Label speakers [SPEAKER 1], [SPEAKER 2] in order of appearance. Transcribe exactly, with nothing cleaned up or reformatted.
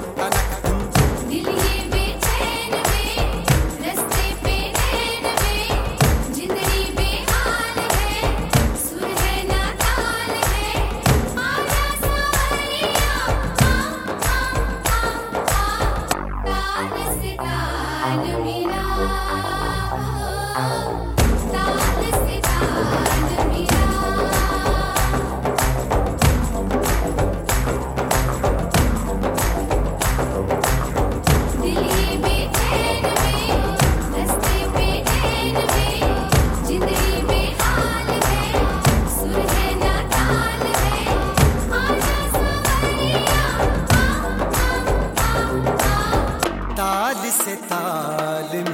[SPEAKER 1] दिल ये बेचैन में रस्ते पे नैन में जिंदगी बेहाल है सुर है ना ताल है आजा सावरिया आ आ आ आ ताल से ताल मिला ताल से ताल मिला दिल ये बेचैन में रस्ते पे नैन में जिंदगी बेहाल है सुर है ना ताल है आजा सावरिया आ आ आ आ
[SPEAKER 2] ताल से ताल